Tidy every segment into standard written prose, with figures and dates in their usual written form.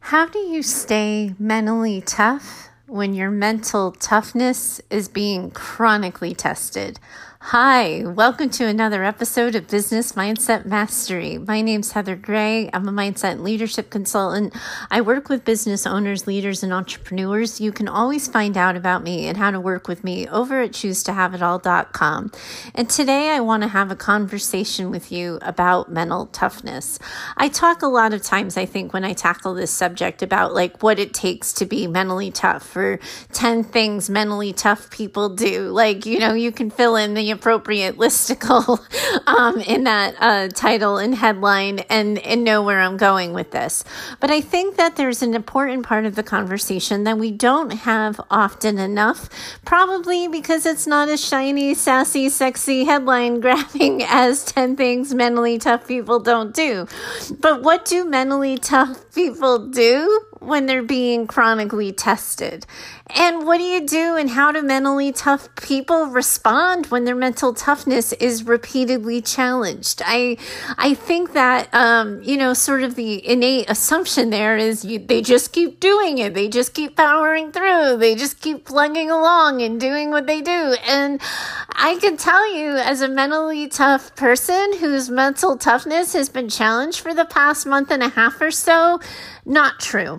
How do you stay mentally tough when your mental toughness is being chronically tested? Hi, welcome to another episode of Business Mindset Mastery. My name's Heather Gray. I'm a mindset and leadership consultant. I work with business owners, leaders, and entrepreneurs. You can always find out about me and how to work with me over at choosetohaveitall.com. And today I want to have a conversation with you about mental toughness. I talk a lot of times, I think, when I tackle this subject about what it takes to be mentally tough, or 10 things mentally tough people do. You can fill in the appropriate listicle in that title and headline and know where I'm going with this. But I think that there's an important part of the conversation that we don't have often enough, probably because it's not as shiny, sassy, sexy headline grabbing as 10 things mentally tough people don't do. But what do mentally tough people do when they're being chronically tested? And what do you do, and how do mentally tough people respond when their mental toughness is repeatedly challenged? I think that, sort of the innate assumption there is they just keep doing it. They just keep powering through. They just keep plugging along and doing what they do. And I can tell you, as a mentally tough person whose mental toughness has been challenged for the past month and a half or so, not true.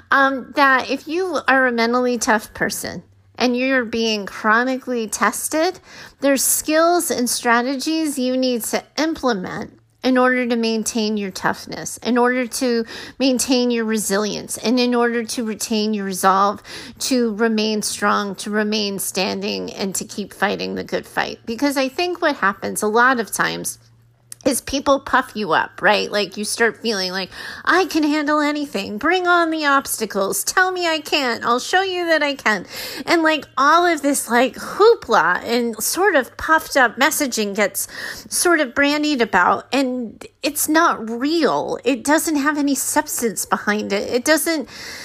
That if you are a mentally tough person and you're being chronically tested, there's skills and strategies you need to implement in order to maintain your toughness, in order to maintain your resilience, and in order to retain your resolve, to remain strong, to remain standing, and to keep fighting the good fight. Because I think what happens a lot of times is people puff you up, right? You start feeling like, I can handle anything. Bring on the obstacles. Tell me I can't. I'll show you that I can. And all of this hoopla and sort of puffed up messaging gets sort of brandied about, and it's not real. It doesn't have any substance behind it. It doesn't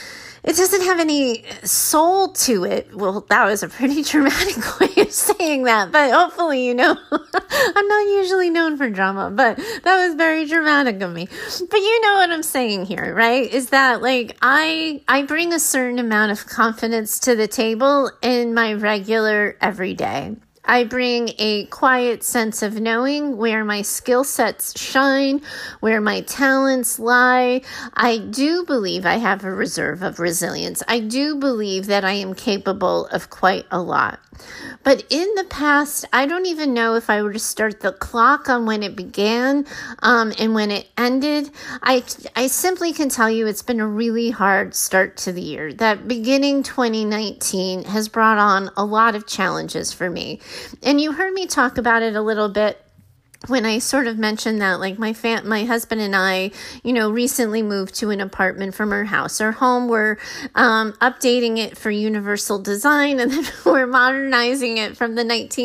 have any soul to it. Well, that was a pretty dramatic way of saying that, but hopefully, I'm not usually known for drama, but that was very dramatic of me. But you know what I'm saying here, right? Is that I bring a certain amount of confidence to the table in my regular everyday. I bring a quiet sense of knowing where my skill sets shine, where my talents lie. I do believe I have a reserve of resilience. I do believe that I am capable of quite a lot. But in the past, I don't even know if I were to start the clock on when it began and when it ended. I simply can tell you it's been a really hard start to the year. That beginning 2019 has brought on a lot of challenges for me. And you heard me talk about it a little bit when I sort of mentioned that, my husband and I, recently moved to an apartment from our house. Our home, we're updating it for universal design, and then we're modernizing it from the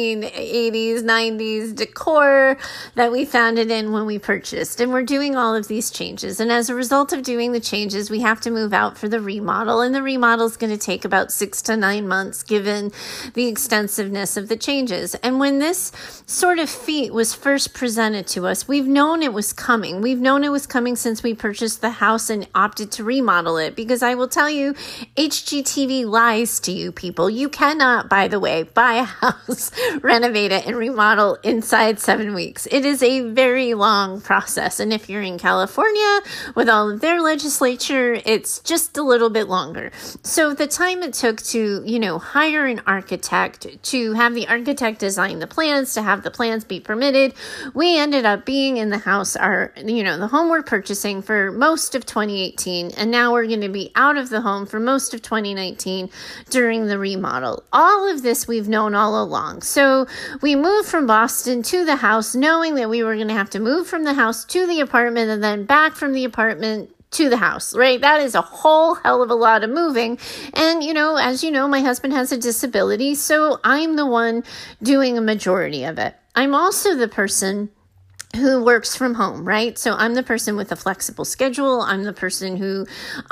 1980s, 90s decor that we found it in when we purchased. And we're doing all of these changes. And as a result of doing the changes, we have to move out for the remodel. And the remodel is going to take about 6 to 9 months, given the extensiveness of the changes. And when this sort of feat was first presented to us, we've known it was coming. We've known it was coming since we purchased the house and opted to remodel it, because I will tell you, HGTV lies to you people. You cannot, by the way, buy a house, renovate it, and remodel inside 7 weeks. It is a very long process. And if you're in California with all of their legislature, it's just a little bit longer. So the time it took to, hire an architect, to have the architect design the plans, to have the plans be permitted, we ended up being in the house, the home we're purchasing, for most of 2018. And now we're going to be out of the home for most of 2019 during the remodel. All of this we've known all along. So we moved from Boston to the house, knowing that we were going to have to move from the house to the apartment and then back from the apartment to the house, right? That is a whole hell of a lot of moving. And, as you know, my husband has a disability, so I'm the one doing a majority of it. I'm also the person who works from home, right? So I'm the person with a flexible schedule. I'm the person who,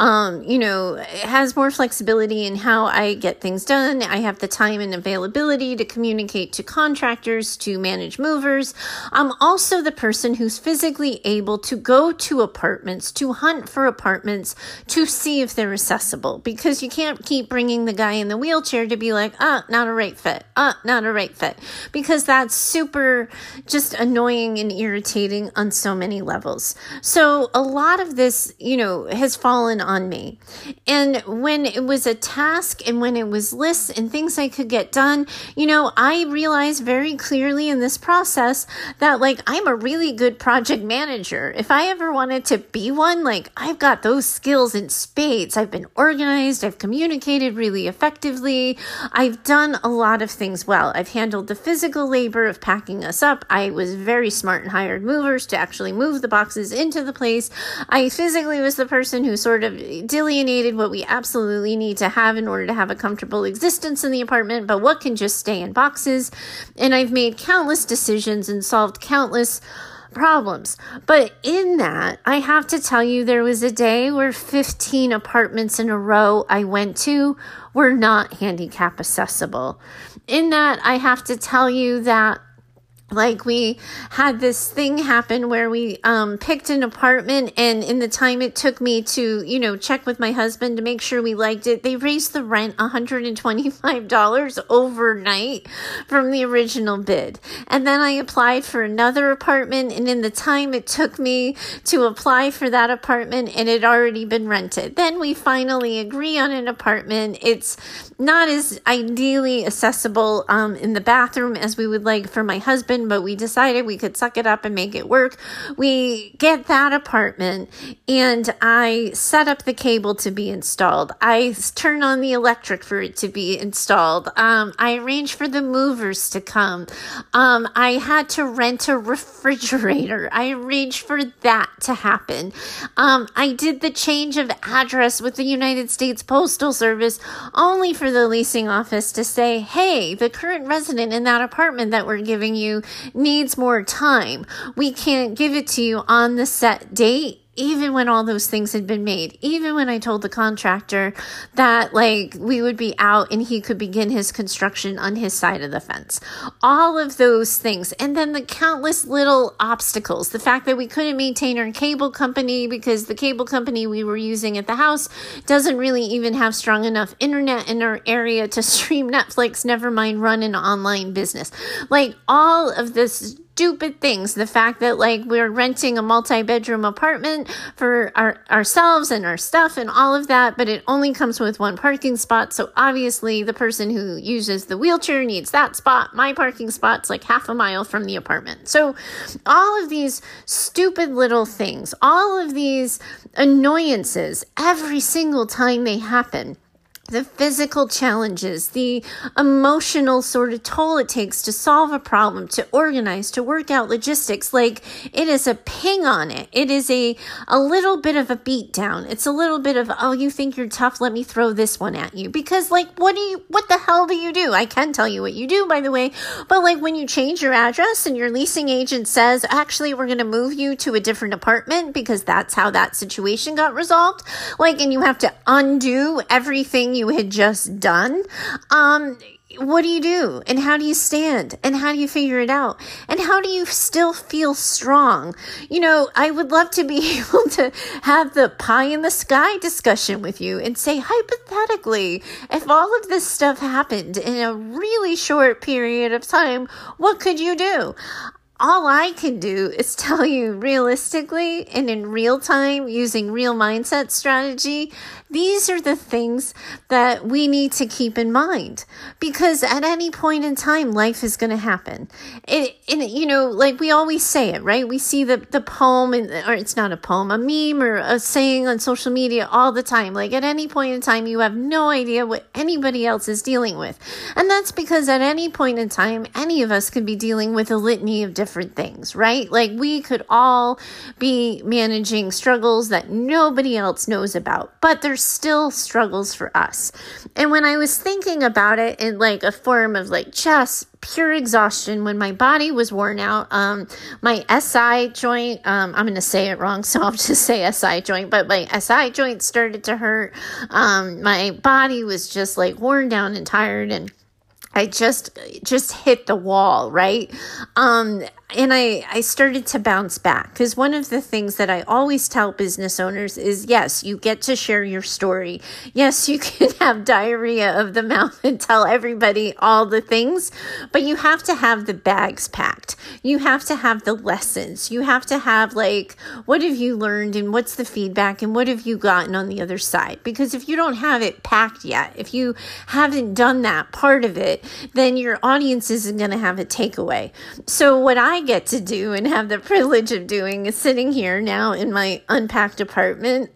has more flexibility in how I get things done. I have the time and availability to communicate to contractors, to manage movers. I'm also the person who's physically able to go to apartments, to hunt for apartments, to see if they're accessible, because you can't keep bringing the guy in the wheelchair to be like, not a right fit, not a right fit, because that's super just annoying and irritating on so many levels. So a lot of this, has fallen on me. And when it was a task and when it was lists and things I could get done, I realized very clearly in this process that I'm a really good project manager. If I ever wanted to be one, I've got those skills in spades. I've been organized. I've communicated really effectively. I've done a lot of things well. I've handled the physical labor of packing us up. I was very smart and hired movers to actually move the boxes into the place. I physically was the person who sort of delineated what we absolutely need to have in order to have a comfortable existence in the apartment, but what can just stay in boxes. And I've made countless decisions and solved countless problems. But in that, I have to tell you, there was a day where 15 apartments in a row I went to were not handicap accessible. In that, I have to tell you that we had this thing happen where we picked an apartment, and in the time it took me to, check with my husband to make sure we liked it, they raised the rent $125 overnight from the original bid. And then I applied for another apartment, and in the time it took me to apply for that apartment, it had already been rented. Then we finally agree on an apartment. It's not as ideally accessible in the bathroom as we would like for my husband, but we decided we could suck it up and make it work. We get that apartment, and I set up the cable to be installed. I turn on the electric for it to be installed. I arranged for the movers to come. I had to rent a refrigerator. I arranged for that to happen. I did the change of address with the United States Postal Service only for the leasing office to say, hey, the current resident in that apartment that we're giving you needs more time. We can't give it to you on the set date. Even when all those things had been made, even when I told the contractor that we would be out and he could begin his construction on his side of the fence, all of those things. And then the countless little obstacles, the fact that we couldn't maintain our cable company because the cable company we were using at the house doesn't really even have strong enough internet in our area to stream Netflix, never mind run an online business. All of this stupid things. The fact that we're renting a multi-bedroom apartment for ourselves and our stuff and all of that, but it only comes with one parking spot. So obviously the person who uses the wheelchair needs that spot. My parking spot's half a mile from the apartment. So all of these stupid little things, all of these annoyances, every single time they happen, the physical challenges, the emotional sort of toll it takes to solve a problem, to organize, to work out logistics. It is a ping on it. It is a little bit of a beat down. It's a little bit of, oh, you think you're tough? Let me throw this one at you. Because what the hell do you do? I can tell you what you do, by the way. But when you change your address and your leasing agent says, actually, we're going to move you to a different apartment because that's how that situation got resolved. And you have to undo everything you had just done. What do you do? And how do you stand? And how do you figure it out? And how do you still feel strong? I would love to be able to have the pie in the sky discussion with you and say, hypothetically, if all of this stuff happened in a really short period of time, what could you do? All I can do is tell you realistically and in real time using real mindset strategy, these are the things that we need to keep in mind, because at any point in time, life is going to happen. We always say it, right? We see the poem, or it's not a poem, a meme or a saying on social media all the time. At any point in time, you have no idea what anybody else is dealing with. And that's because at any point in time, any of us could be dealing with a litany of different different things, right? Like we could all be managing struggles that nobody else knows about, but there's still struggles for us. And when I was thinking about it in like a form of like just pure exhaustion, when my body was worn out, my SI joint, I'm going to say it wrong, so I'll just say SI joint, but my SI joint started to hurt. My body was just like worn down and tired, and I just hit the wall, right? And I started to bounce back, because one of the things that I always tell business owners is, yes, you get to share your story. Yes, you can have diarrhea of the mouth and tell everybody all the things, but you have to have the bags packed. You have to have the lessons. You have to have like, what have you learned and what's the feedback and what have you gotten on the other side? Because if you don't have it packed yet, if you haven't done that part of it, then your audience isn't going to have a takeaway. So what I get to do and have the privilege of doing is sitting here now in my unpacked apartment,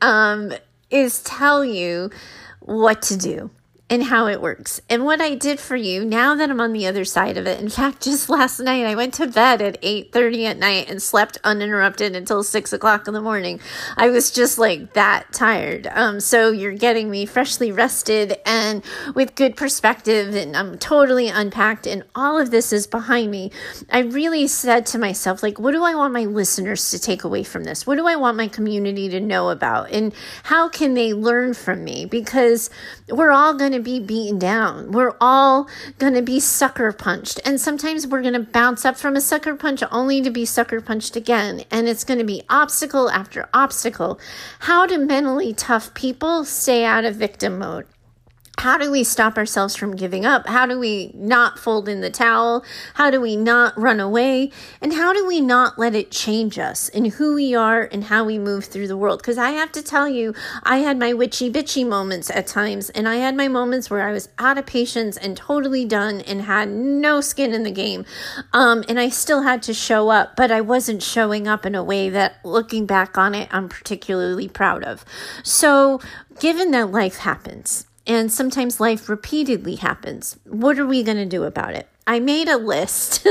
is tell you what to do and how it works. And what I did for you, now that I'm on the other side of it, in fact, just last night, I went to bed at 8:30 at night and slept uninterrupted until 6 o'clock in the morning. I was just like that tired. So you're getting me freshly rested and with good perspective, and I'm totally unpacked, and all of this is behind me. I really said to myself, like, what do I want my listeners to take away from this? What do I want my community to know about? And how can they learn from me? Because we're all going to be beaten down. We're all going to be sucker punched. And sometimes we're going to bounce up from a sucker punch only to be sucker punched again. And it's going to be obstacle after obstacle. How do mentally tough people stay out of victim mode? How do we stop ourselves from giving up? How do we not fold in the towel? How do we not run away? And how do we not let it change us in who we are and how we move through the world? Because I have to tell you, I had my witchy bitchy moments at times, and I had my moments where I was out of patience and totally done and had no skin in the game. And I still had to show up, but I wasn't showing up in a way that, looking back on it, I'm particularly proud of. So given that life happens, and sometimes life repeatedly happens, what are we going to do about it? I made a list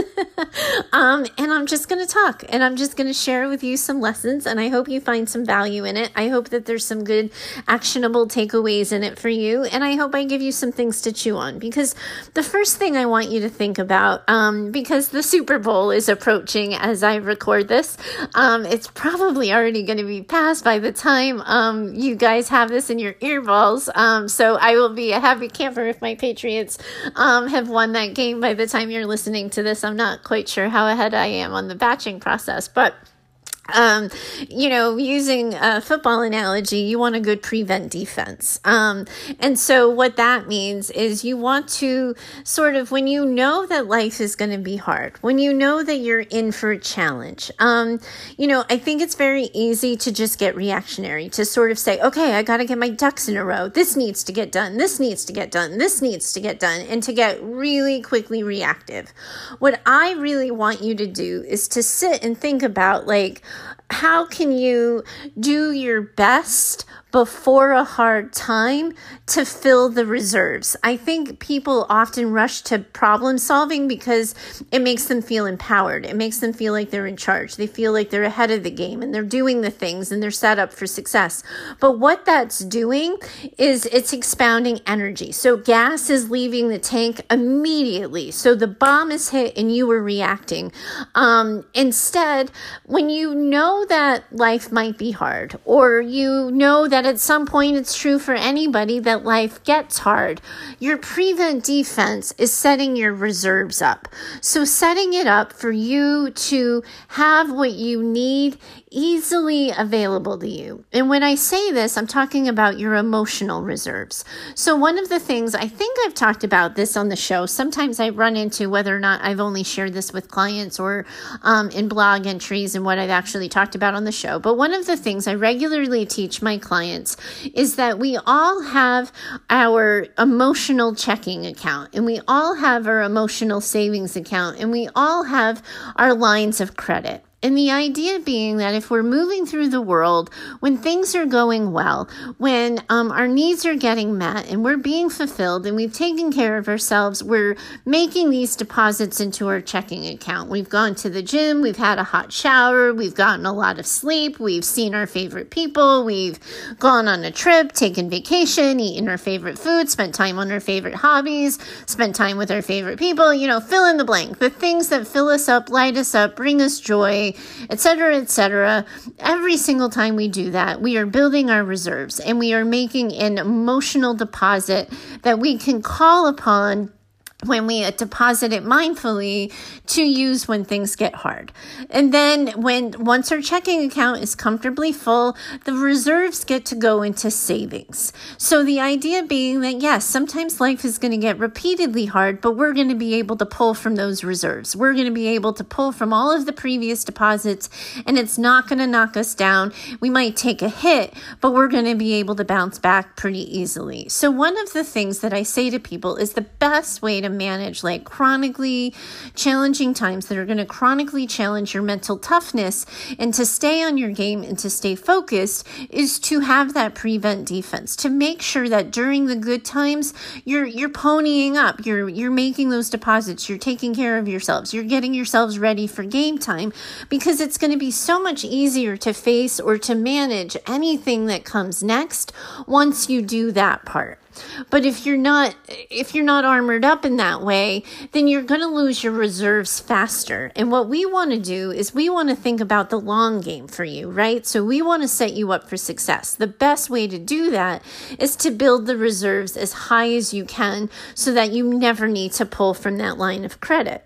and I'm just going to talk, and I'm just going to share with you some lessons, and I hope you find some value in it. I hope that there's some good actionable takeaways in it for you, and I hope I give you some things to chew on, because the first thing I want you to think about, because the Super Bowl is approaching as I record this, it's probably already going to be past by the time you guys have this in your earballs, so I will be a happy camper if my Patriots have won that game by the time you're listening to this. I'm not quite sure how ahead I am on the batching process, but using a football analogy, you want a good prevent defense. And so what that means is you want to sort of, when you know that life is going to be hard, when you know that you're in for a challenge, I think it's very easy to just get reactionary, to sort of say, okay, I got to get my ducks in a row. This needs to get done. This needs to get done. This needs to get done. And to get really quickly reactive. What I really want you to do is to sit and think about, like, how can you do your best before a hard time to fill the reserves? I think people often rush to problem solving because it makes them feel empowered. It makes them feel like they're in charge. They feel like they're ahead of the game and they're doing the things and they're set up for success. But what that's doing is it's expounding energy. So gas is leaving the tank immediately. So the bomb is hit and you were reacting. Instead, when you know that life might be hard, or you know that at some point it's true for anybody that life gets hard, your prevent defense is setting your reserves up. So setting it up for you to have what you need easily available to you. And when I say this, I'm talking about your emotional reserves. So one of the things, I think I've talked about this on the show, sometimes I run into whether or not I've only shared this with clients or in blog entries and what I've actually talked about on the show. But one of the things I regularly teach my clients is that we all have our emotional checking account, and we all have our emotional savings account, and we all have our lines of credit. And the idea being that if we're moving through the world, when things are going well, when our needs are getting met and we're being fulfilled and we've taken care of ourselves, we're making these deposits into our checking account. We've gone to the gym, we've had a hot shower, we've gotten a lot of sleep, we've seen our favorite people, we've gone on a trip, taken vacation, eaten our favorite food, spent time on our favorite hobbies, spent time with our favorite people, fill in the blank. The things that fill us up, light us up, bring us joy, etc., etc. Every single time we do that, we are building our reserves and we are making an emotional deposit that we can call upon when we deposit it mindfully to use when things get hard. And then once our checking account is comfortably full, the reserves get to go into savings. So the idea being that, yes, sometimes life is going to get repeatedly hard, but we're going to be able to pull from those reserves. We're going to be able to pull from all of the previous deposits, and it's not going to knock us down. We might take a hit, but we're going to be able to bounce back pretty easily. So one of the things that I say to people is the best way to manage like chronically challenging times that are going to chronically challenge your mental toughness and to stay on your game and to stay focused is to have that prevent defense, to make sure that during the good times you're ponying up, you're making those deposits, you're taking care of yourselves, you're getting yourselves ready for game time, because it's going to be so much easier to face or to manage anything that comes next once you do that part. But if you're not armored up in that way, then you're going to lose your reserves faster. And what we want to do is we want to think about the long game for you, right? So we want to set you up for success. The best way to do that is to build the reserves as high as you can so that you never need to pull from that line of credit.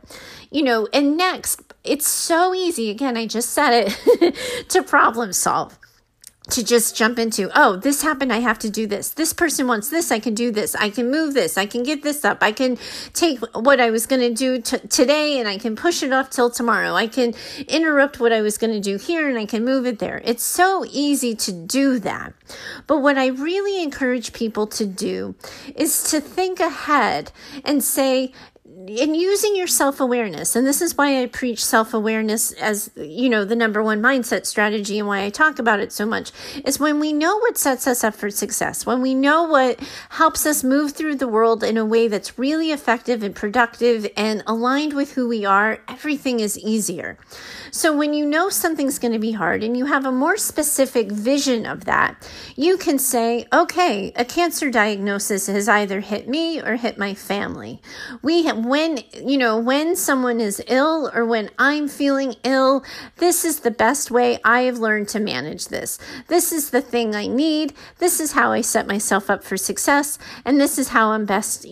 And next, it's so easy, again, I just said it, to problem solve. To just jump into, oh, this happened, I have to do this. This person wants this, I can do this. I can move this, I can get this up. I can take what I was going to do today and I can push it off till tomorrow. I can interrupt what I was going to do here and I can move it there. It's so easy to do that. But what I really encourage people to do is to think ahead and say, and using your self-awareness, and this is why I preach self-awareness as, the number one mindset strategy, and why I talk about it so much, is when we know what sets us up for success, when we know what helps us move through the world in a way that's really effective and productive and aligned with who we are, everything is easier. So when you know something's going to be hard and you have a more specific vision of that, you can say, okay, a cancer diagnosis has either hit me or hit my family. When someone is ill or when I'm feeling ill, this is the best way I have learned to manage this. This is the thing I need. This is how I set myself up for success. And this is how I'm best,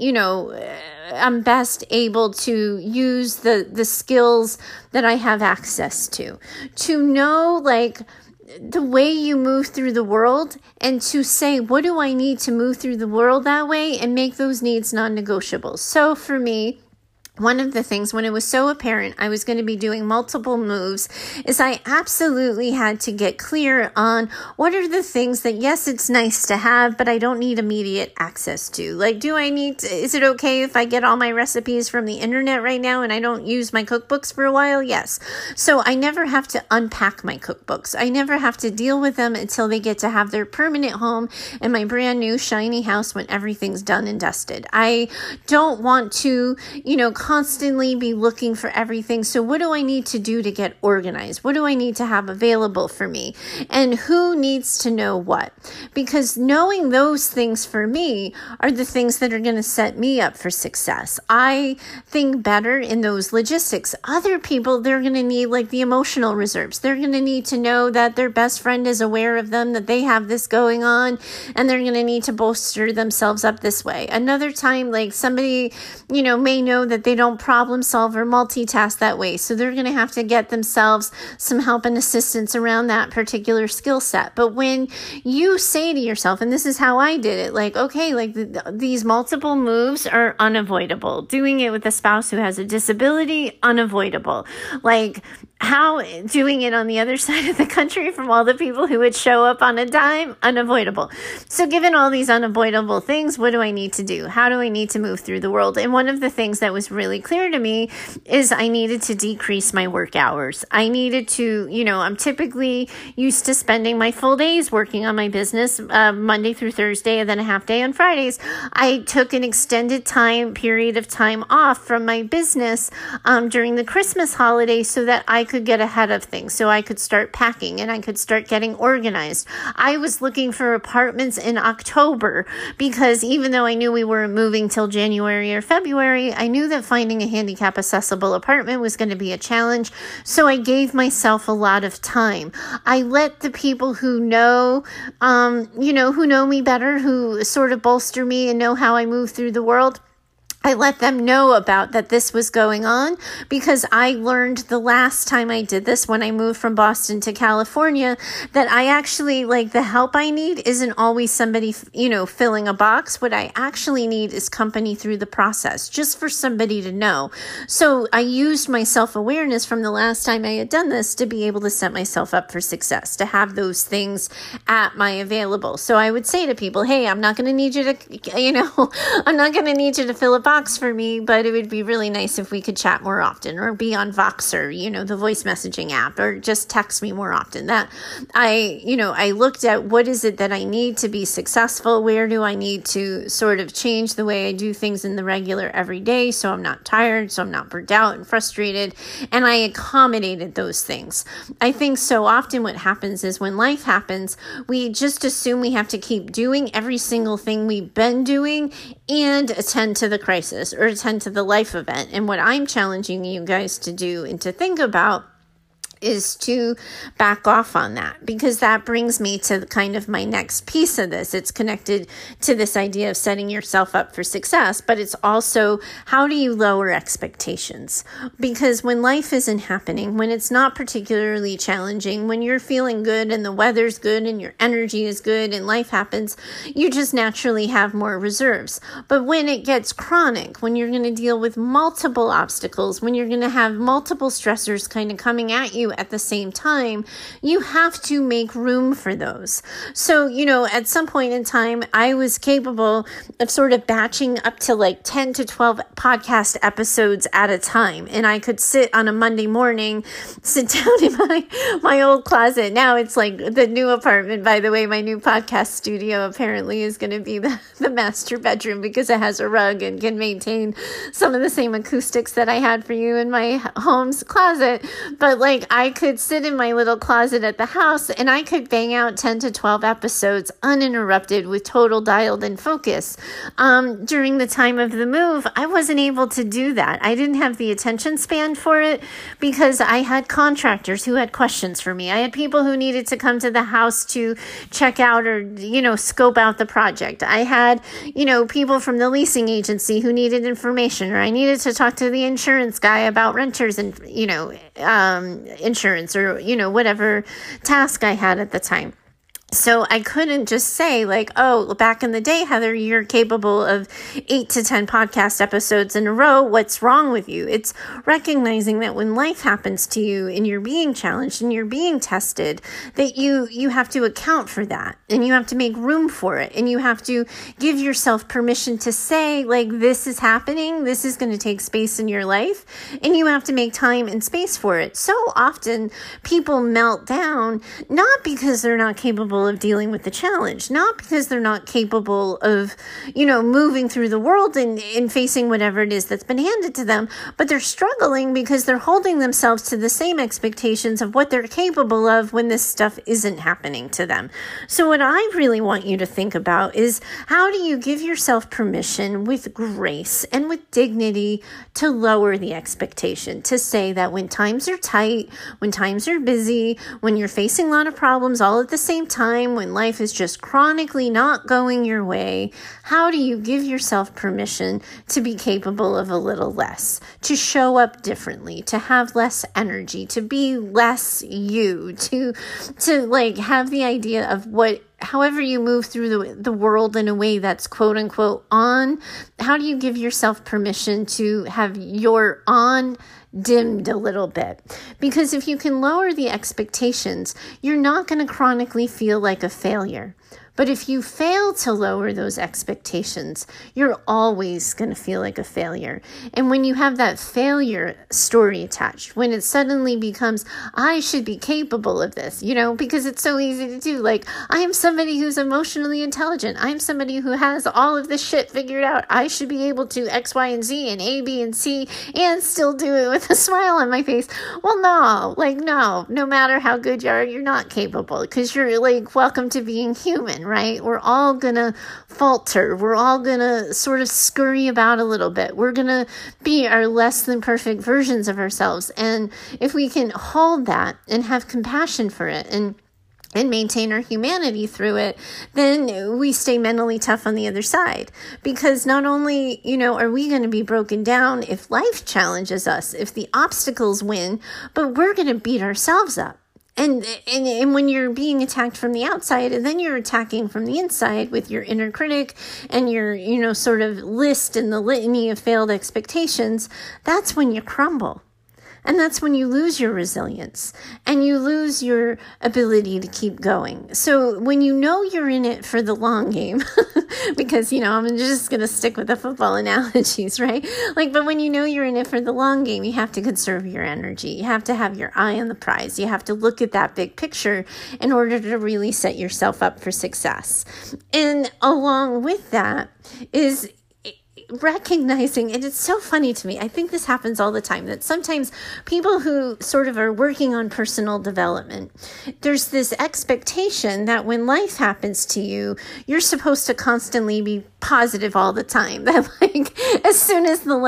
I'm best able to use the skills that I have access to know, the way you move through the world, and to say, what do I need to move through the world that way, and make those needs non-negotiable. So for me, one of the things, when it was so apparent I was going to be doing multiple moves, is I absolutely had to get clear on what are the things that, yes, it's nice to have, but I don't need immediate access to. Is it okay if I get all my recipes from the internet right now and I don't use my cookbooks for a while? Yes. So I never have to unpack my cookbooks. I never have to deal with them until they get to have their permanent home in my brand new shiny house when everything's done and dusted. I don't want to, constantly be looking for everything. So what do I need to do to get organized? What do I need to have available for me? And who needs to know what? Because knowing those things for me are the things that are going to set me up for success. I think better in those logistics. Other people, they're going to need the emotional reserves. They're going to need to know that their best friend is aware of them, that they have this going on, and they're going to need to bolster themselves up this way. Another time, somebody, may know that they don't problem solve or multitask that way. So they're going to have to get themselves some help and assistance around that particular skill set. But when you say to yourself, and this is how I did it, these multiple moves are unavoidable. Doing it with a spouse who has a disability, unavoidable. How doing it on the other side of the country from all the people who would show up on a dime, unavoidable. So given all these unavoidable things, what do I need to do? How do I need to move through the world? And one of the things that was really really clear to me is I needed to decrease my work hours. I needed to, I'm typically used to spending my full days working on my business, Monday through Thursday, and then a half day on Fridays. I took an extended period of time off from my business during the Christmas holiday so that I could get ahead of things, so I could start packing and I could start getting organized. I was looking for apartments in October because even though I knew we weren't moving till January or February, I knew that finding a handicap accessible apartment was going to be a challenge. So I gave myself a lot of time. I let the people who know, who know me better, who sort of bolster me and know how I move through the world, I let them know about that this was going on, because I learned the last time I did this, when I moved from Boston to California, that I actually, the help I need isn't always somebody, filling a box. What I actually need is company through the process, just for somebody to know. So I used my self-awareness from the last time I had done this to be able to set myself up for success, to have those things at my available. So I would say to people, hey, I'm not going to need you to, I'm not going to need you to fill a box for me, but it would be really nice if we could chat more often, or be on Voxer, the voice messaging app, or just text me more often. That I looked at, what is it that I need to be successful? Where do I need to sort of change the way I do things in the regular everyday, so I'm not tired, so I'm not burnt out and frustrated, and I accommodated those things. I think so often what happens is, when life happens, we just assume we have to keep doing every single thing we've been doing and attend to the crisis or attend to the life event. And what I'm challenging you guys to do and to think about is to back off on that, because that brings me to kind of my next piece of this. It's connected to this idea of setting yourself up for success, but it's also, how do you lower expectations? Because when life isn't happening, when it's not particularly challenging, when you're feeling good and the weather's good and your energy is good and life happens, you just naturally have more reserves. But when it gets chronic, when you're going to deal with multiple obstacles, when you're going to have multiple stressors kind of coming at you at the same time, you have to make room for those. So, at some point in time, I was capable of sort of batching up to 10 to 12 podcast episodes at a time. And I could sit on a Monday morning, sit down in my old closet. Now it's the new apartment, by the way. My new podcast studio apparently is going to be the master bedroom, because it has a rug and can maintain some of the same acoustics that I had for you in my home's closet. But I could sit in my little closet at the house and I could bang out 10 to 12 episodes uninterrupted with total dialed in focus. During the time of the move, I wasn't able to do that. I didn't have the attention span for it, because I had contractors who had questions for me. I had people who needed to come to the house to check out or, scope out the project. I had, people from the leasing agency who needed information, or I needed to talk to the insurance guy about renters and, insurance, or, whatever task I had at the time. So I couldn't just say oh, back in the day, Heather, you're capable of 8 to 10 podcast episodes in a row. What's wrong with you? It's recognizing that when life happens to you and you're being challenged and you're being tested, that you have to account for that, and you have to make room for it, and you have to give yourself permission to say, this is happening. This is going to take space in your life, and you have to make time and space for it. So often people melt down, not because they're not capable of dealing with the challenge, not because they're not capable of, moving through the world and facing whatever it is that's been handed to them, but they're struggling because they're holding themselves to the same expectations of what they're capable of when this stuff isn't happening to them. So what I really want you to think about is, how do you give yourself permission with grace and with dignity to lower the expectation, to say that when times are tight, when times are busy, when you're facing a lot of problems all at the same time, when life is just chronically not going your way, how do you give yourself permission to be capable of a little less, to show up differently, to have less energy, to be less you, to have the idea of however you move through the world in a way that's quote unquote on? How do you give yourself permission to have your on dimmed a little bit? Because if you can lower the expectations, you're not going to chronically feel like a failure. But if you fail to lower those expectations, you're always going to feel like a failure. And when you have that failure story attached, when it suddenly becomes, I should be capable of this, because it's so easy to do. Like, I am somebody who's emotionally intelligent. I'm somebody who has all of this shit figured out. I should be able to X, Y, and Z and A, B, and C and still do it with a smile on my face. Well, no matter how good you are, you're not capable, because you're like, welcome to being human, right? We're all gonna falter. We're all gonna sort of scurry about a little bit. We're gonna be our less than perfect versions of ourselves. And if we can hold that and have compassion for it and maintain our humanity through it, then we stay mentally tough on the other side. Because not only, are we going to be broken down if life challenges us, if the obstacles win, but we're going to beat ourselves up. And when you're being attacked from the outside, and then you're attacking from the inside with your inner critic and your, sort of list and the litany of failed expectations, that's when you crumble. And that's when you lose your resilience and you lose your ability to keep going. So when you're in it for the long game, because, I'm just going to stick with the football analogies, right? But when you're in it for the long game, you have to conserve your energy. You have to have your eye on the prize. You have to look at that big picture in order to really set yourself up for success. And along with that is recognizing, and it's so funny to me, I think this happens all the time, that sometimes people who sort of are working on personal development, there's this expectation that when life happens to you, you're supposed to constantly be positive all the time. That as soon as the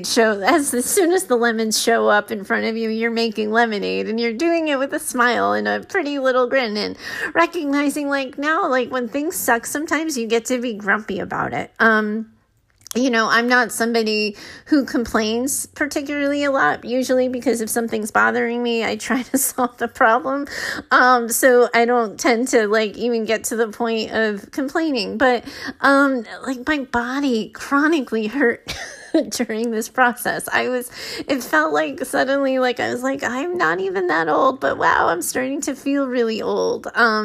lemons show up in front of you, you're making lemonade, and you're doing it with a smile and a pretty little grin, and recognizing when things suck, sometimes you get to be grumpy about it. I'm not somebody who complains particularly a lot, usually, because if something's bothering me, I try to solve the problem. So I don't tend to even get to the point of complaining, but my body chronically hurt during this process. It felt like suddenly I was like, I'm not even that old, but wow, I'm starting to feel really old.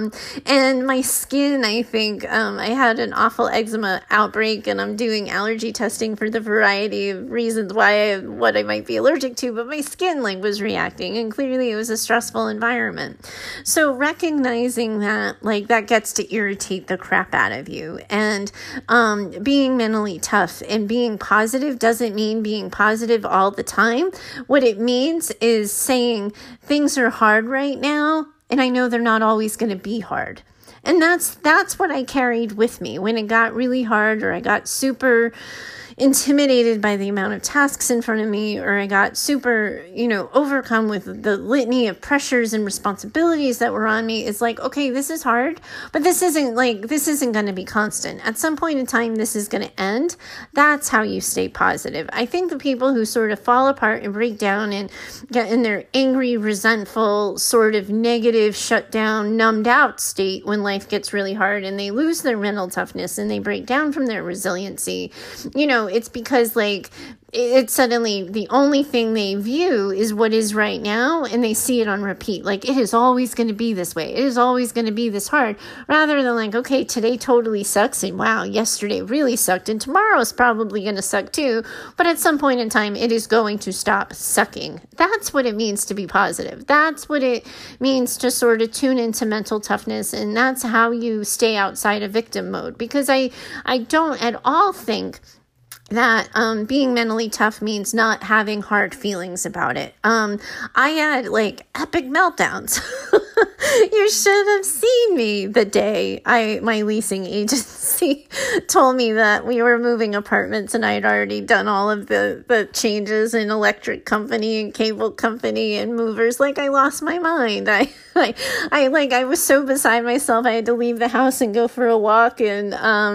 And my skin, I think, I had an awful eczema outbreak, and I'm doing allergy testing for the variety of reasons what I might be allergic to, but my skin was reacting, and clearly it was a stressful environment. So recognizing that, that gets to irritate the crap out of you, and being mentally tough and being positive doesn't mean being positive all the time. What it means is saying things are hard right now, and I know they're not always going to be hard. And that's what I carried with me when it got really hard, or I got super intimidated by the amount of tasks in front of me, or I got super, overcome with the litany of pressures and responsibilities that were on me. It's okay, this is hard, but this isn't going to be constant. At some point in time, this is going to end. That's how you stay positive. I think the people who sort of fall apart and break down and get in their angry, resentful, sort of negative, shut down, numbed out state when life gets really hard, and they lose their mental toughness and they break down from their resiliency, it's because it's suddenly the only thing they view is what is right now, and they see it on repeat. It is always going to be this way. It is always going to be this hard, rather than okay, today totally sucks, and wow, yesterday really sucked, and tomorrow is probably going to suck too, but at some point in time, it is going to stop sucking. That's what it means to be positive. That's what it means to sort of tune into mental toughness, and that's how you stay outside of victim mode, because I don't at all think that being mentally tough means not having hard feelings about it. I had epic meltdowns. You should have seen me the day my leasing agency told me that we were moving apartments, and I had already done all of the changes in electric company and cable company and movers. I lost my mind. I was so beside myself. I had to leave the house and go for a walk, and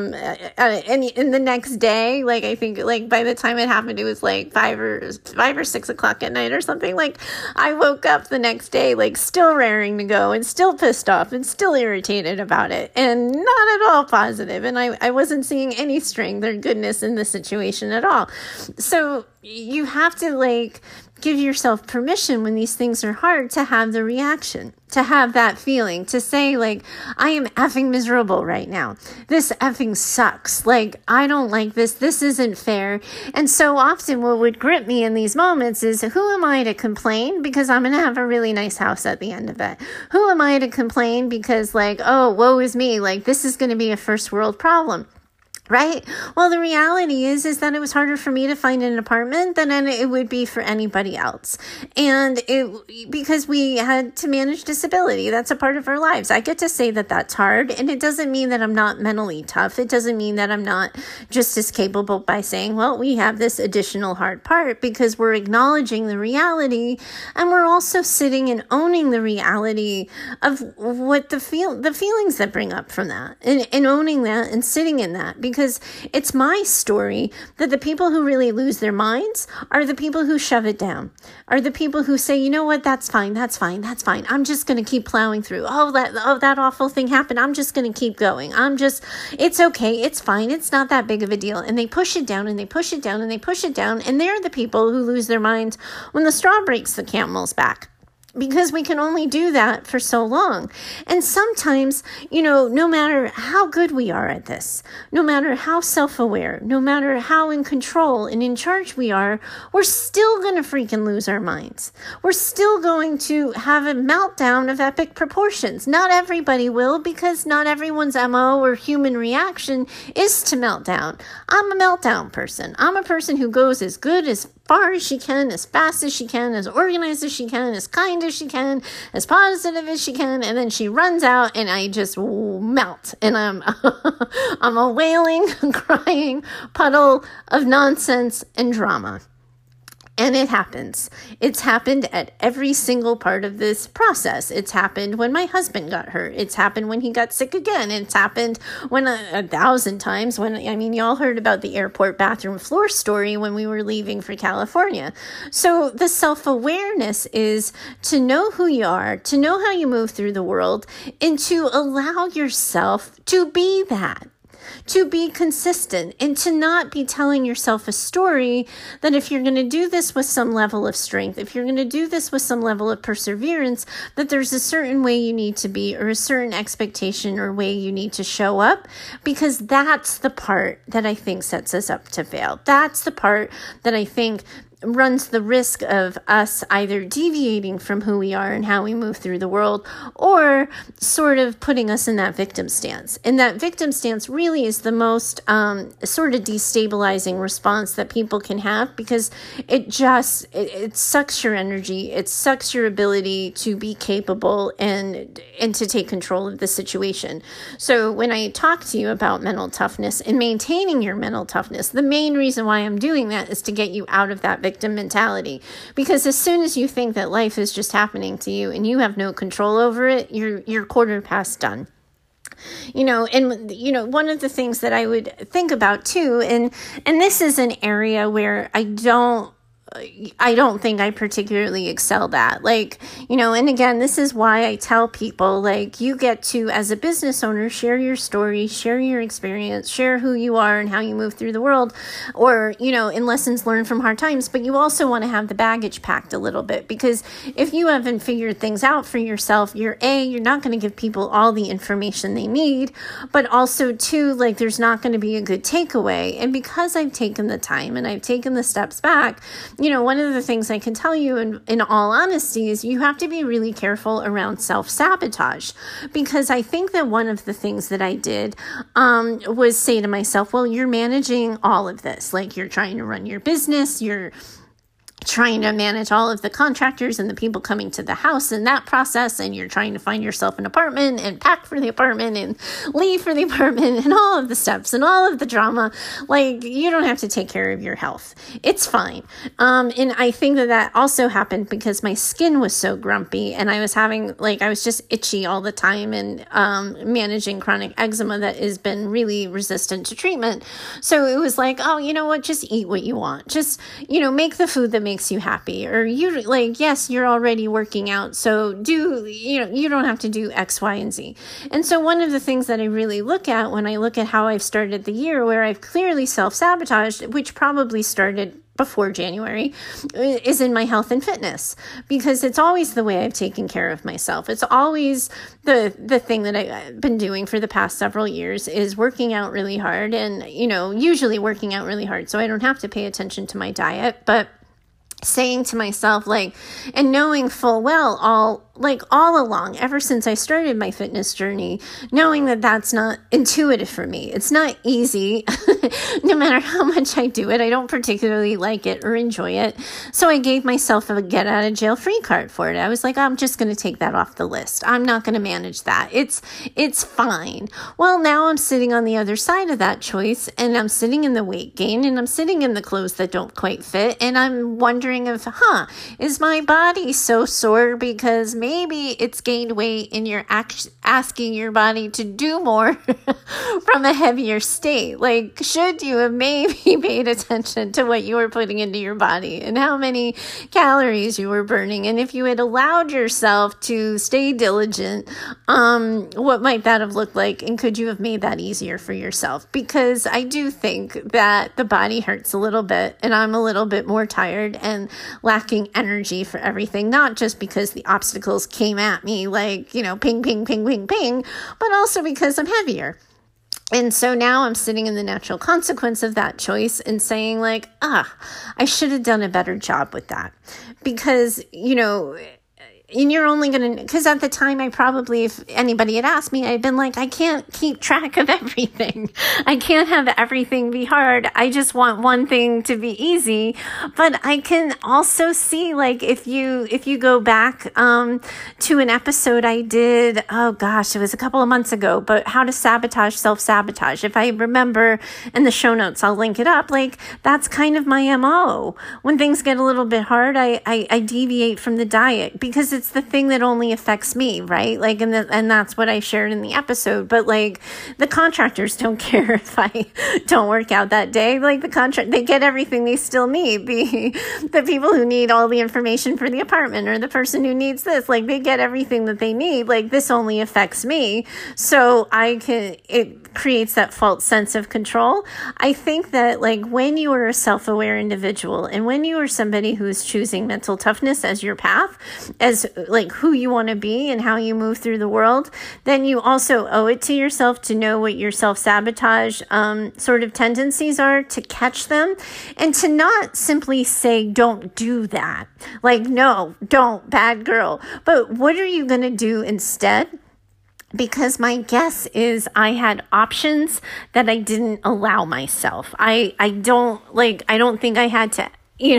in the next day, I think by the time it happened, it was 5 or 6 o'clock at night or something. I woke up the next day still raring to go, and still pissed off, and still irritated about it, and not at all positive. And I wasn't seeing any strength or goodness in the situation at all. So you have to give yourself permission when these things are hard to have the reaction, to have that feeling, to say like, I am effing miserable right now. This effing sucks. Like, I don't like this. This isn't fair. And so often what would grip me in these moments is, who am I to complain? Because I'm going to have a really nice house at the end of it. Who am I to complain? Because like, oh, woe is me. Like, this is going to be a first world problem. Right? Well, the reality is that it was harder for me to find an apartment than it would be for anybody else. And because we had to manage disability, that's a part of our lives. I get to say that that's hard. And it doesn't mean that I'm not mentally tough. It doesn't mean that I'm not just as capable by saying, well, we have this additional hard part, because we're acknowledging the reality, and we're also sitting and owning the reality of what the feelings that bring up from that, and owning that and sitting in that. Because it's my story that the people who really lose their minds are the people who shove it down, are the people who say, you know what, that's fine. I'm just going to keep plowing through. That awful thing happened. I'm just going to keep going. It's okay. It's fine. It's not that big of a deal. And they push it down and they push it down and they push it down. And they're the people who lose their minds when the straw breaks the camel's back. Because we can only do that for so long. And sometimes, no matter how good we are at this, no matter how self-aware, no matter how in control and in charge we are, we're still going to freaking lose our minds. We're still going to have a meltdown of epic proportions. Not everybody will, because not everyone's MO or human reaction is to meltdown. I'm a meltdown person. I'm a person who goes as good as far as she can, as fast as she can, as organized as she can, as kind as she can, as positive as she can, and then she runs out and I just melt, and I'm a wailing, crying puddle of nonsense and drama. And it happens. It's happened at every single part of this process. It's happened when my husband got hurt. It's happened when he got sick again. It's happened when 1,000 times y'all heard about the airport bathroom floor story when we were leaving for California. So the self-awareness is to know who you are, to know how you move through the world, and to allow yourself to be that. To be consistent, and to not be telling yourself a story that if you're going to do this with some level of strength, if you're going to do this with some level of perseverance, that there's a certain way you need to be, or a certain expectation or way you need to show up, because that's the part that I think sets us up to fail. That's the part that I think runs the risk of us either deviating from who we are and how we move through the world, or sort of putting us in that victim stance. And that victim stance really is the most sort of destabilizing response that people can have, because it sucks your energy. It sucks your ability to be capable and to take control of the situation. So when I talk to you about mental toughness and maintaining your mental toughness, the main reason why I'm doing that is to get you out of that victim mentality. Because as soon as you think that life is just happening to you and you have no control over it, you're quarter past done. One of the things that I would think about too, and this is an area where I don't think I particularly excelled at. And again, this is why I tell people, you get to, as a business owner, share your story, share your experience, share who you are and how you move through the world, or, in lessons learned from hard times. But you also want to have the baggage packed a little bit, because if you haven't figured things out for yourself, you're not going to give people all the information they need, but also two, there's not going to be a good takeaway. And because I've taken the time and I've taken the steps back, one of the things I can tell you in all honesty is you have to be really careful around self-sabotage, because I think that one of the things that I did was say to myself, well, you're managing all of this. You're trying to run your business, you're trying to manage all of the contractors and the people coming to the house in that process, and you're trying to find yourself an apartment and pack for the apartment and leave for the apartment and all of the steps and all of the drama. You don't have to take care of your health. It's fine. And I think that also happened because my skin was so grumpy, and I was having, I was just itchy all the time, and managing chronic eczema that has been really resistant to treatment. So it was oh, you know what, just eat what you want. Just, make the food that makes you happy, or yes, you're already working out, so you don't have to do X, Y, and Z. And so one of the things that I really look at when I look at how I've started the year, where I've clearly self-sabotaged, which probably started before January, is in my health and fitness, because it's always the way I've taken care of myself. It's always the thing that I've been doing for the past several years is working out really hard, and, usually working out really hard so I don't have to pay attention to my diet, but saying to myself, and knowing full well all along, ever since I started my fitness journey, knowing that that's not intuitive for me. It's not easy. No matter how much I do it, I don't particularly like it or enjoy it. So I gave myself a get out of jail free card for it. I was like, I'm just going to take that off the list. I'm not going to manage that. It's fine. Well, now I'm sitting on the other side of that choice, and I'm sitting in the weight gain, and I'm sitting in the clothes that don't quite fit. And I'm wondering is my body so sore because maybe it's gained weight and you're asking your body to do more from a heavier state? Should you have maybe paid attention to what you were putting into your body and how many calories you were burning? And if you had allowed yourself to stay diligent, what might that have looked like? And could you have made that easier for yourself? Because I do think that the body hurts a little bit, and I'm a little bit more tired and lacking energy for everything, not just because the obstacles came at me ping, ping, ping, ping, ping, but also because I'm heavier. And so now I'm sitting in the natural consequence of that choice and saying I should have done a better job with that, because, and you're only going to, because at the time if anybody had asked me, I'd been like, I can't keep track of everything. I can't have everything be hard. I just want one thing to be easy. But I can also see, if you go back, to an episode I did, oh gosh, it was a couple of months ago, but how to sabotage self-sabotage. If I remember in the show notes, I'll link it up. That's kind of my MO. When things get a little bit hard, I deviate from the diet, because it's the thing that only affects me, right? And that's what I shared in the episode. But the contractors don't care if I don't work out that day. They get everything they still need. The people who need all the information for the apartment, or the person who needs this, they get everything that they need. This only affects me. So it creates that false sense of control. I think that when you are a self-aware individual, and when you are somebody who is choosing mental toughness as your path, as who you want to be and how you move through the world, then you also owe it to yourself to know what your self-sabotage sort of tendencies are, to catch them, and to not simply say, don't do that. No, don't, bad girl. But what are you going to do instead? Because my guess is I had options that I didn't allow myself. I don't think I had to,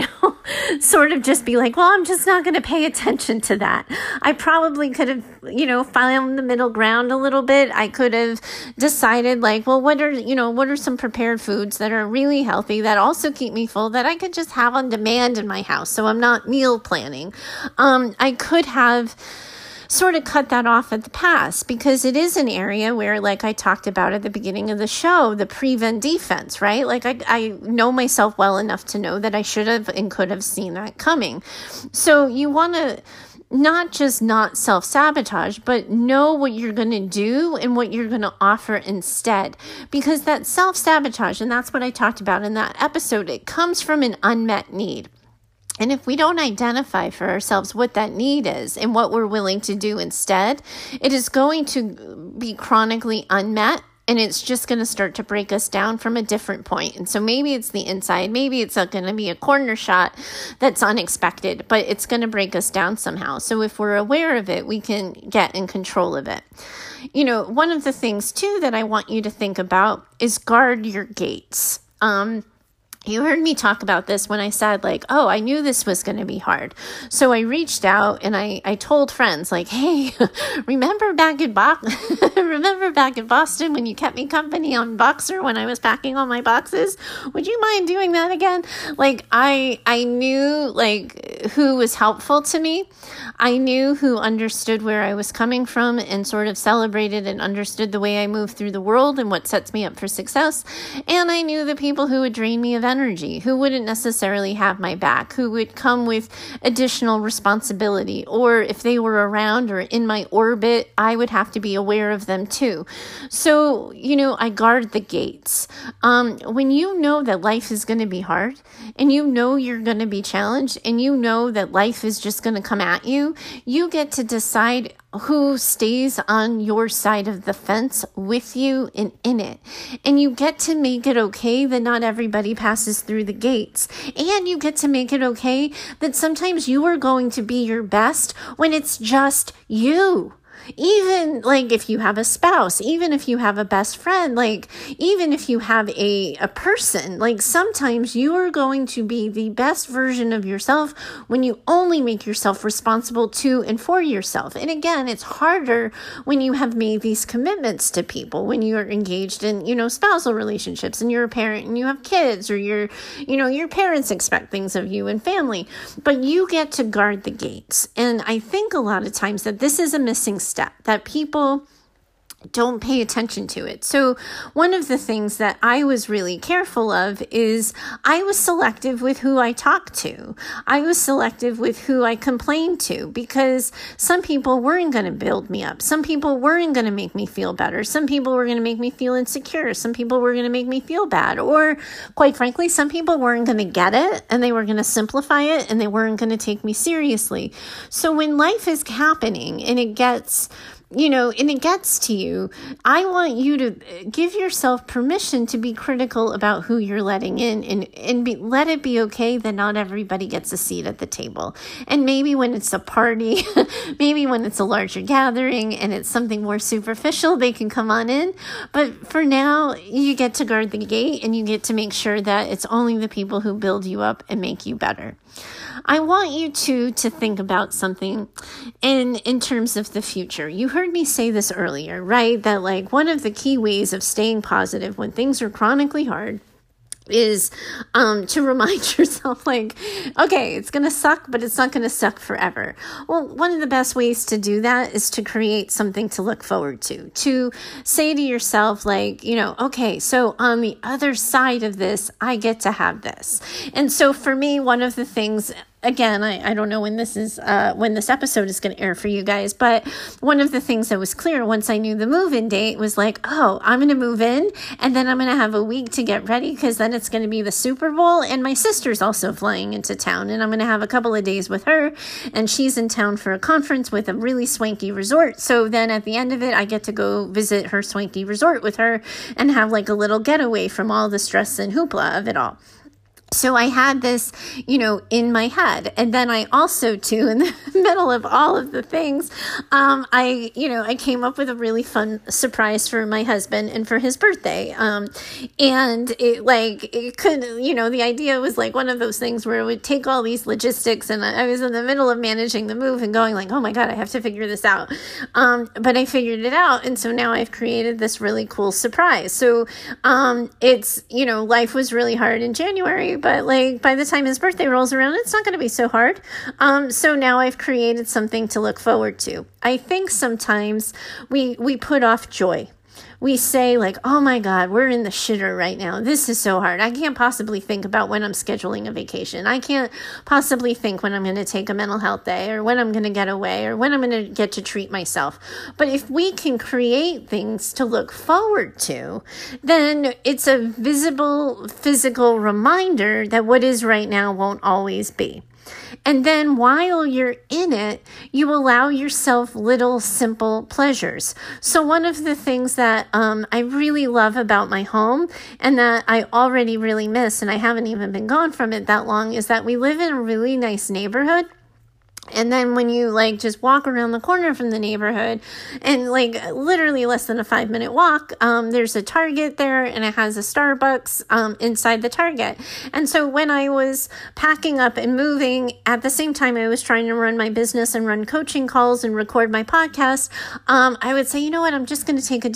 sort of just be well, I'm just not going to pay attention to that. I probably could have, found the middle ground a little bit. I could have decided what are some prepared foods that are really healthy, that also keep me full, that I could just have on demand in my house, so I'm not meal planning. I could have sort of cut that off at the pass, because it is an area where, I talked about at the beginning of the show, the prevent defense, right? I know myself well enough to know that I should have and could have seen that coming. So you want to not just not self-sabotage, but know what you're going to do and what you're going to offer instead. Because that self-sabotage, and that's what I talked about in that episode, it comes from an unmet need. And if we don't identify for ourselves what that need is and what we're willing to do instead, it is going to be chronically unmet, and it's just going to start to break us down from a different point. And so maybe it's the inside, maybe it's going to be a corner shot that's unexpected, but it's going to break us down somehow. So if we're aware of it, we can get in control of it. One of the things too that I want you to think about is guard your gates. You heard me talk about this when I said, I knew this was going to be hard. So I reached out and I told friends, hey, remember back in Boston when you kept me company on Boxer when I was packing all my boxes? Would you mind doing that again? I knew, who was helpful to me. I knew who understood where I was coming from and sort of celebrated and understood the way I move through the world and what sets me up for success. And I knew the people who would drain me of energy, who wouldn't necessarily have my back, who would come with additional responsibility, or if they were around or in my orbit, I would have to be aware of them too. So, I guard the gates. When you know that life is going to be hard, and you know you're going to be challenged, and you know that life is just going to come at you, you get to decide who stays on your side of the fence with you and in it. And you get to make it okay that not everybody passes through the gates. And you get to make it okay that sometimes you are going to be your best when it's just you. Even like if you have a spouse, even if you have a best friend, like even if you have a person, like sometimes you are going to be the best version of yourself when you only make yourself responsible to and for yourself. And again, it's harder when you have made these commitments to people, when you are engaged in, spousal relationships and you're a parent and you have kids, or your parents expect things of you and family, but you get to guard the gates. And I think a lot of times that this is a missing step, that people don't pay attention to it. So one of the things that I was really careful of is I was selective with who I talked to. I was selective with who I complained to, because some people weren't going to build me up. Some people weren't going to make me feel better. Some people were going to make me feel insecure. Some people were going to make me feel bad. Or quite frankly, some people weren't going to get it, and they were going to simplify it, and they weren't going to take me seriously. So when life is happening and it gets to you, I want you to give yourself permission to be critical about who you're letting in, and let it be okay that not everybody gets a seat at the table. And maybe when it's a party, maybe when it's a larger gathering and it's something more superficial, they can come on in. But for now, you get to guard the gate, and you get to make sure that it's only the people who build you up and make you better. I want you to think about something in terms of the future. You heard me say this earlier, right? That like one of the key ways of staying positive when things are chronically hard is to remind yourself, like, okay, it's going to suck, but it's not going to suck forever. Well, one of the best ways to do that is to create something to look forward to say to yourself, like, okay, so on the other side of this, I get to have this. And so for me, one of the things, again, I don't know when this episode is going to air for you guys, but one of the things that was clear once I knew the move-in date was like, oh, I'm going to move in, and then I'm going to have a week to get ready, because then it's going to be the Super Bowl, and my sister's also flying into town, and I'm going to have a couple of days with her, and she's in town for a conference with a really swanky resort. So then at the end of it, I get to go visit her swanky resort with her and have like a little getaway from all the stress and hoopla of it all. So I had this, in my head. And then I also, too, in the middle of all of the things, I came up with a really fun surprise for my husband and for his birthday. And it could, the idea was like one of those things where it would take all these logistics, and I was in the middle of managing the move and going like, oh my God, I have to figure this out. But I figured it out. And so now I've created this really cool surprise. So, it's, life was really hard in January, but like by the time his birthday rolls around, it's not going to be so hard. So now I've created something to look forward to. I think sometimes we put off joy. We say like, oh my God, we're in the shitter right now. This is so hard. I can't possibly think about when I'm scheduling a vacation. I can't possibly think when I'm going to take a mental health day, or when I'm going to get away, or when I'm going to get to treat myself. But if we can create things to look forward to, then it's a visible, physical reminder that what is right now won't always be. And then while you're in it, you allow yourself little simple pleasures. So one of the things that I really love about my home, and that I already really miss, and I haven't even been gone from it that long, is that we live in a really nice neighborhood. And then when you like just walk around the corner from the neighborhood and like literally less than a 5-minute walk, there's a Target there and it has a Starbucks inside the Target. And so when I was packing up and moving at the same time I was trying to run my business and run coaching calls and record my podcast, I would say, you know what, I'm just going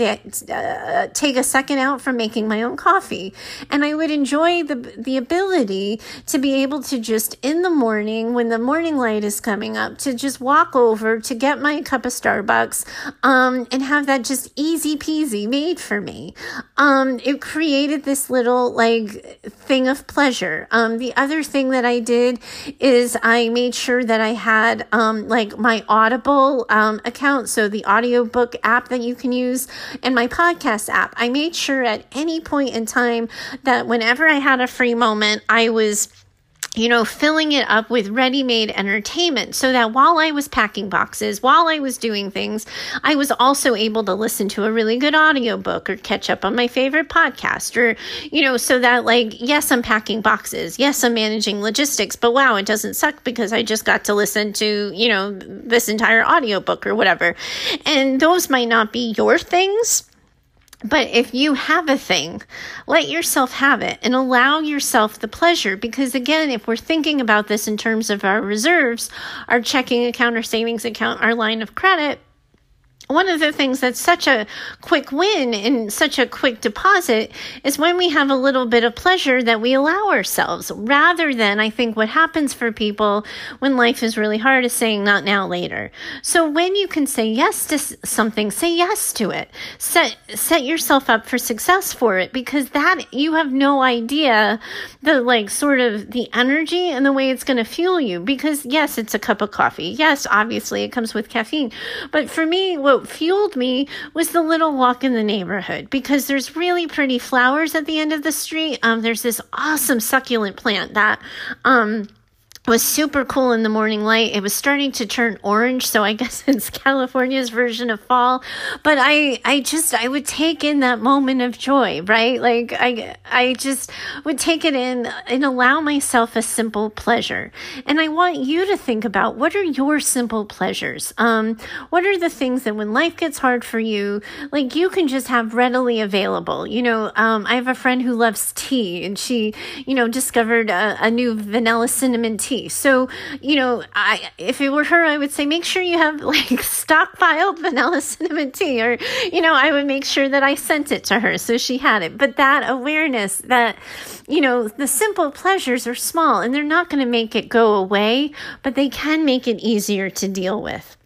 to take a second out from making my own coffee. And I would enjoy the ability to be able to just in the morning when the morning light is coming up to just walk over to get my cup of Starbucks and have that just easy peasy made for me. It created this little like thing of pleasure. The other thing that I did is I made sure that I had like my Audible account, so the audiobook app that you can use, and my podcast app. I made sure at any point in time that whenever I had a free moment, I was filling it up with ready-made entertainment so that while I was packing boxes, while I was doing things, I was also able to listen to a really good audiobook or catch up on my favorite podcast or, so that like, yes, I'm packing boxes. Yes, I'm managing logistics, but wow, it doesn't suck because I just got to listen to, this entire audiobook or whatever. And those might not be your things. But if you have a thing, let yourself have it and allow yourself the pleasure. Because again, if we're thinking about this in terms of our reserves, our checking account, our savings account, our line of credit, one of the things that's such a quick win and such a quick deposit is when we have a little bit of pleasure that we allow ourselves, rather than I think what happens for people when life is really hard is saying not now, later. So when you can say yes to something, say yes to it. Set yourself up for success for it, because that you have no idea the like sort of the energy and the way it's going to fuel you. Because yes, it's a cup of coffee. Yes, obviously it comes with caffeine. But for me, what fueled me was the little walk in the neighborhood, because there's really pretty flowers at the end of the street. There's this awesome succulent plant that was super cool in the morning light. It was starting to turn orange, so I guess it's California's version of fall. But I would take in that moment of joy, right? Like I just would take it in and allow myself a simple pleasure. And I want you to think about, what are your simple pleasures? What are the things that when life gets hard for you, like you can just have readily available? I have a friend who loves tea, and she, discovered a new vanilla cinnamon tea. So, if it were her, I would say, make sure you have like stockpiled vanilla cinnamon tea, or, I would make sure that I sent it to her so she had it. But that awareness that, the simple pleasures are small and they're not going to make it go away, but they can make it easier to deal with.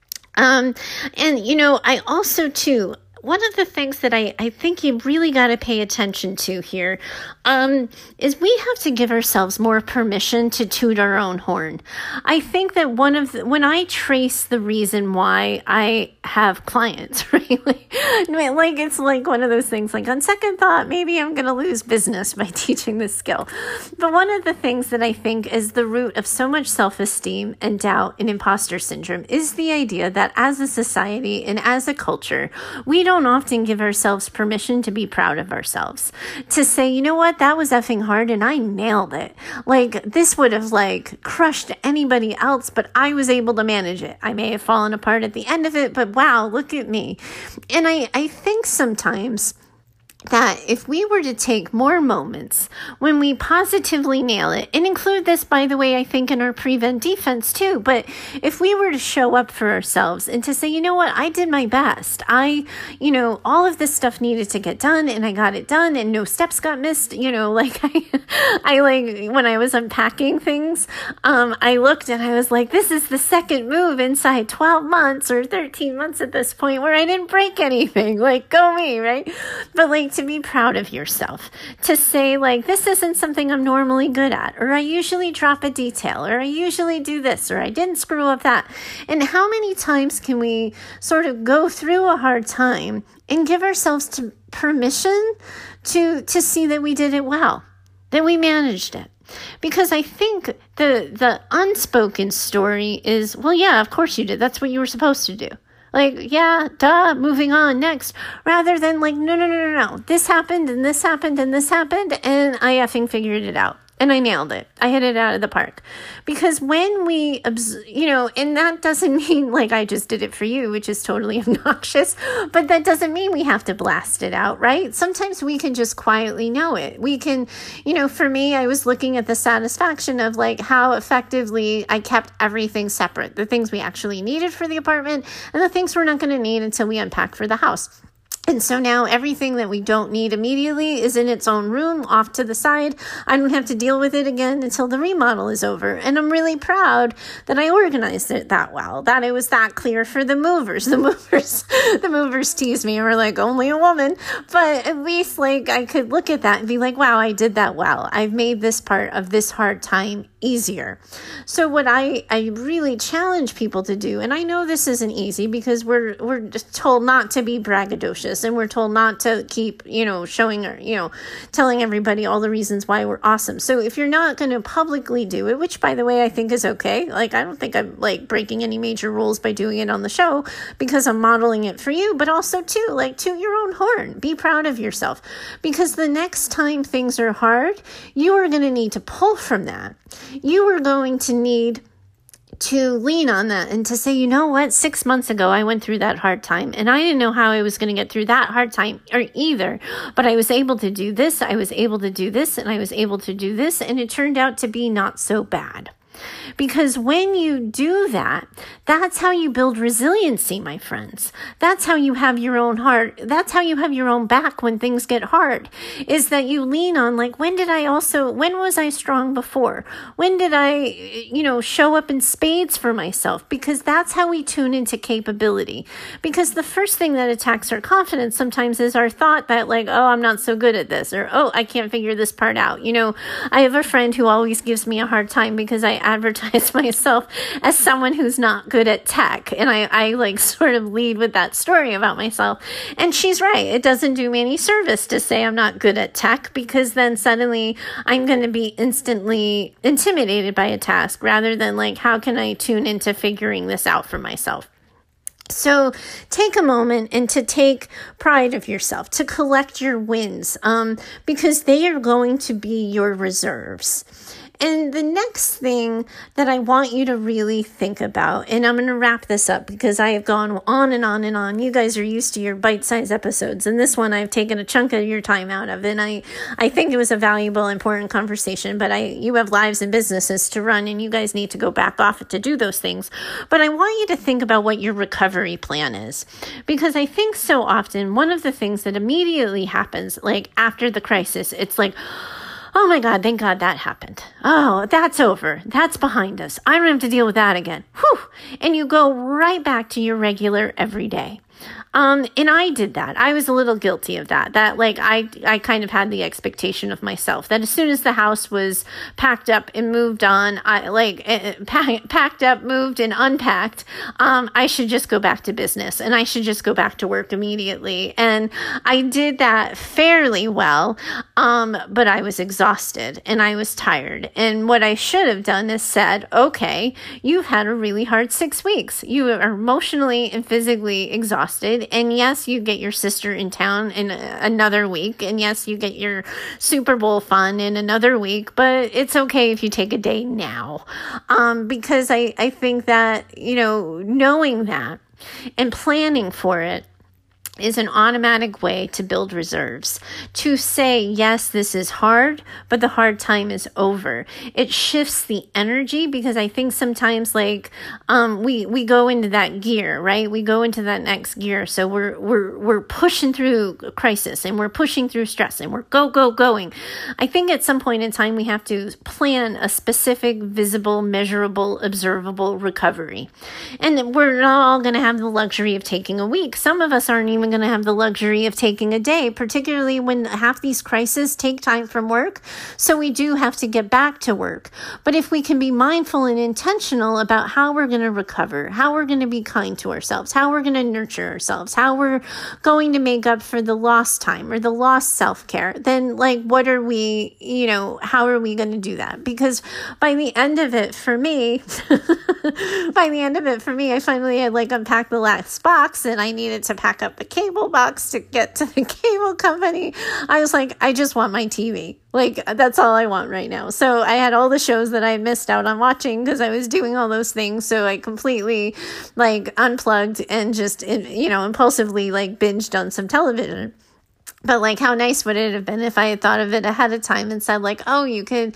I also too, one of the things that I think you really got to pay attention to here is we have to give ourselves more permission to toot our own horn. I think that when I trace the reason why I have clients, right? Like it's like one of those things, like on second thought, maybe I'm going to lose business by teaching this skill. But one of the things that I think is the root of so much self-esteem and doubt and imposter syndrome is the idea that as a society and as a culture, we don't often give ourselves permission to be proud of ourselves, to say, you know what, that was effing hard and I nailed it. Like this would have like crushed anybody else, but I was able to manage it. I may have fallen apart at the end of it, but wow, look at me. And I think sometimes that if we were to take more moments when we positively nail it, and include this, by the way, I think in our prevent defense too, but if we were to show up for ourselves and to say, you know what, I did my best. All of this stuff needed to get done and I got it done and no steps got missed. I like when I was unpacking things, I looked and I was like, this is the second move inside 12 months or 13 months at this point where I didn't break anything. Like, go me, right? But like, to be proud of yourself, to say like, this isn't something I'm normally good at, or I usually drop a detail, or I usually do this, or I didn't screw up that. And how many times can we sort of go through a hard time and give ourselves permission to see that we did it well, that we managed it? Because I think the unspoken story is, well, yeah, of course you did. That's what you were supposed to do. Like, yeah, duh, moving on, next. Rather than like, no. This happened and this happened and this happened and I effing figured it out. And I nailed it. I hit it out of the park. Because when we, and that doesn't mean like I just did it for you, which is totally obnoxious, but that doesn't mean we have to blast it out, right? Sometimes we can just quietly know it. We can, for me, I was looking at the satisfaction of like how effectively I kept everything separate. The things we actually needed for the apartment and the things we're not going to need until we unpack for the house. And so now everything that we don't need immediately is in its own room off to the side. I don't have to deal with it again until the remodel is over. And I'm really proud that I organized it that well, that it was that clear for the movers. The movers teased me and were like, only a woman. But at least like I could look at that and be like, wow, I did that well. I've made this part of this hard time easier. So what I really challenge people to do, and I know this isn't easy because we're just told not to be braggadocious and we're told not to keep, showing or, telling everybody all the reasons why we're awesome. So if you're not going to publicly do it, which by the way, I think is okay. Like, I don't think I'm like breaking any major rules by doing it on the show because I'm modeling it for you, but also too, like toot your own horn, be proud of yourself because the next time things are hard, you are going to need to pull from that. You are going to need to lean on that and to say, you know what, 6 months ago, I went through that hard time and I didn't know how I was going to get through that hard time or either, but I was able to do this, I was able to do this, and I was able to do this, and it turned out to be not so bad. Because when you do that, that's how you build resiliency, my friends. That's how you have your own heart. That's how you have your own back when things get hard, is that you lean on like, when was I strong before? When did I, show up in spades for myself? Because that's how we tune into capability. Because the first thing that attacks our confidence sometimes is our thought that like, oh, I'm not so good at this, or, oh, I can't figure this part out. I have a friend who always gives me a hard time because I advertise myself as someone who's not good at tech. And I like sort of lead with that story about myself. And she's right. It doesn't do me any service to say I'm not good at tech because then suddenly I'm going to be instantly intimidated by a task rather than like, how can I tune into figuring this out for myself? So take a moment and to take pride of yourself, to collect your wins, because they are going to be your reserves. And the next thing that I want you to really think about, and I'm going to wrap this up because I have gone on and on and on. You guys are used to your bite-sized episodes, and this one I've taken a chunk of your time out of, and I think it was a valuable, important conversation, but you have lives and businesses to run, and you guys need to go back off to do those things. But I want you to think about what your recovery plan is, because I think so often one of the things that immediately happens, like after the crisis, it's like, oh my God, thank God that happened. Oh, that's over. That's behind us. I don't have to deal with that again. Whew. And you go right back to your regular everyday. And I did that. I was a little guilty of that. That like I kind of had the expectation of myself that as soon as the house was packed up and moved on, packed up, moved and unpacked, I should just go back to business and I should just go back to work immediately. And I did that fairly well. But I was exhausted and I was tired. And what I should have done is said, okay, you've had a really hard 6 weeks. You are emotionally and physically exhausted. And yes, you get your sister in town in another week. And yes, you get your Super Bowl fun in another week. But it's okay if you take a day now. Because I think that, knowing that and planning for it is an automatic way to build reserves, to say, yes, this is hard, but the hard time is over. It shifts the energy because I think sometimes like, we go into that gear, right? We go into that next gear. So we're pushing through crisis and we're pushing through stress and we're going. I think at some point in time, we have to plan a specific, visible, measurable, observable recovery. And we're not all going to have the luxury of taking a week. Some of us aren't even going to have the luxury of taking a day, particularly when half these crises take time from work. So we do have to get back to work. But if we can be mindful and intentional about how we're going to recover, how we're going to be kind to ourselves, how we're going to nurture ourselves, how we're going to make up for the lost time or the lost self-care, then like, what are we, how are we going to do that? Because by the end of it, for me, by the end of it, for me, I finally had like unpacked the last box, and I needed to pack up the cable box to get to the cable company. I was like, I just want my TV. Like, that's all I want right now. So I had all the shows that I missed out on watching because I was doing all those things. So I completely like unplugged and just, impulsively like binged on some television. But like, how nice would it have been if I had thought of it ahead of time and said like, oh, you could,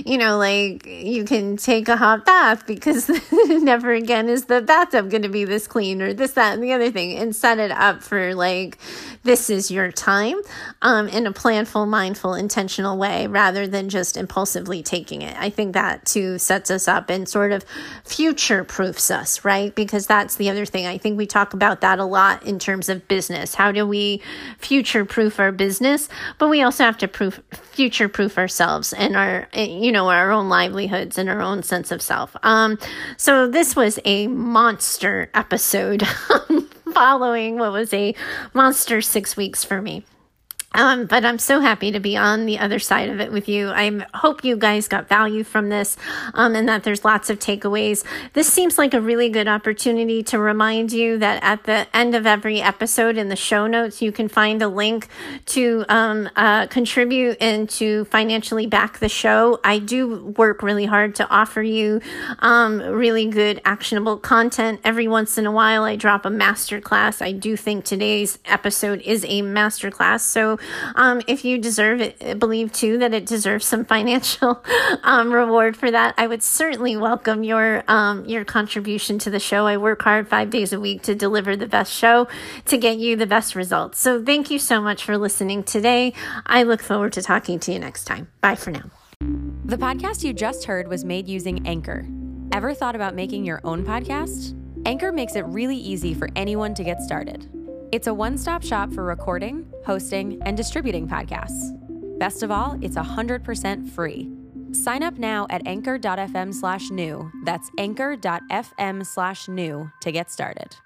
you can take a hot bath because never again is the bathtub going to be this clean, or this, that, and the other thing, and set it up for like, this is your time, in a planful, mindful, intentional way, rather than just impulsively taking it. I think that too sets us up and sort of future proofs us, right? Because that's the other thing. I think we talk about that a lot in terms of business. How do we future proof our business? But we also have to future proof ourselves and our own livelihoods and our own sense of self. So this was a monster episode following what was a monster 6 weeks for me. But I'm so happy to be on the other side of it with you. I hope you guys got value from this, and that there's lots of takeaways. This seems like a really good opportunity to remind you that at the end of every episode in the show notes, you can find a link to contribute and to financially back the show. I do work really hard to offer you really good, actionable content. Every once in a while, I drop a masterclass. I do think today's episode is a masterclass. So if you deserve it, believe too that it deserves some financial reward for that, I would certainly welcome your contribution to the show. I work hard 5 days a week to deliver the best show to get you the best results. So thank you so much for listening today. I look forward to talking to you next time. Bye for now. The podcast you just heard was made using Anchor. Ever thought about making your own podcast? Anchor makes it really easy for anyone to get started. It's a one-stop shop for recording, hosting, and distributing podcasts. Best of all, it's 100% free. Sign up now at anchor.fm/new. That's anchor.fm/new to get started.